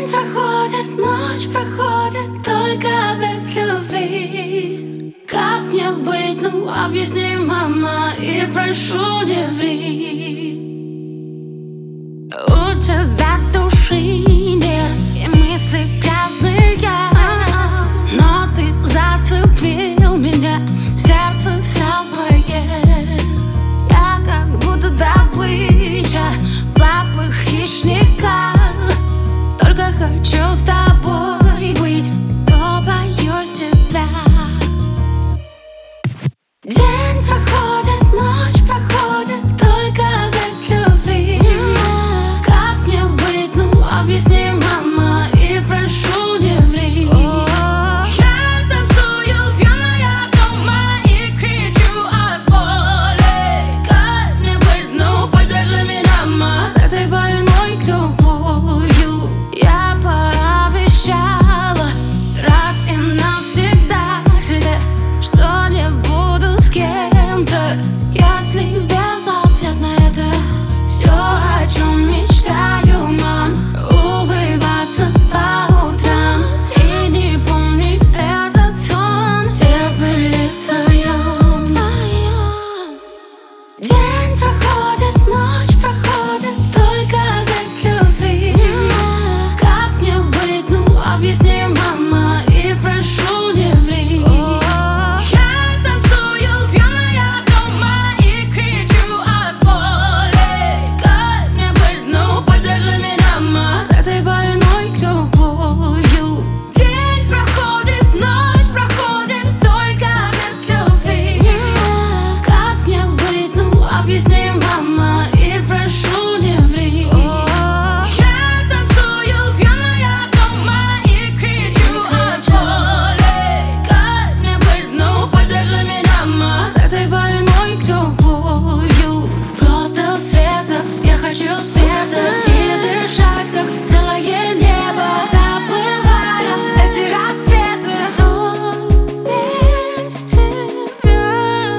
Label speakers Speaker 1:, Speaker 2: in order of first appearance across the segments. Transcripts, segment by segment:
Speaker 1: День проходит, ночь проходит, только без любви. Как мне быть, ну объясни, мама, и прошу, не ври. У тебя души нет, и мысли грязные, но ты зацепил меня, сердце самое. Я как будто добыча в лапах хищника. Только хочу с тобой быть, но боюсь тебя. День проходит, ночь проходит, только без любви. Как мне быть, ну объясни, мама, и прошу, не ври. Я танцую пьяная дома и кричу от боли. Как мне быть, ну поддержи меня, мама, с этой больной любовью. Я пообещала раз и навсегда себе, что не буду с кем-то, если без ответа на это все, о чем мечтаю, мам. Улыбаться по утрам и не помнить этот сон, где были вдвоем. День проходит, ночь проходит, только без любви. Как мне быть, ну объясни, мама, и прошу, не ври. Я танцую пьяная дома и кричу от боли. Как мне быть, ну поддержи меня, мама, с этой больной любовью. День проходит, ночь проходит, только без любви. Как мне быть, ну объясни, мама, и прошу, не ври. Я танцую пьяная дома и кричу от боли. Как мне быть, ну поддержи меня, мама, с этой больной любовью. Просто света, я хочу света и дышать, как целое небо, доплывая эти рассветы. Без тебя.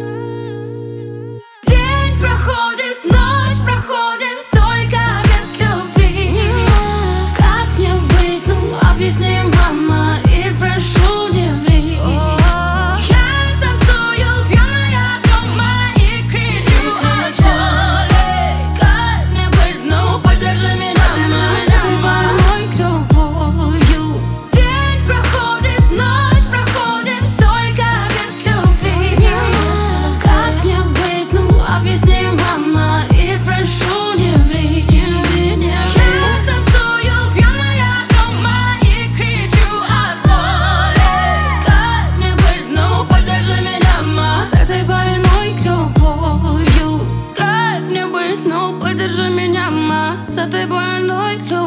Speaker 1: День проходит, ночь проходит, только без любви. Как мне быть, ну объясни, мама, и прошу, не ври. Я танцую пьяная дома и кричу от боли. Как мне быть, ну поддержи меня, мама, с этой больной любовью. День проходит, ночь проходит, только без любви. Как мне быть, ну объясни, мама, и прошу, не ври. Я танцую пьяная дома и кричу от боли. Как мне быть, ну поддержи меня, мама, с этой больной любовью. Как мне быть, ну поддержи меня, мама, с этой больной любовью.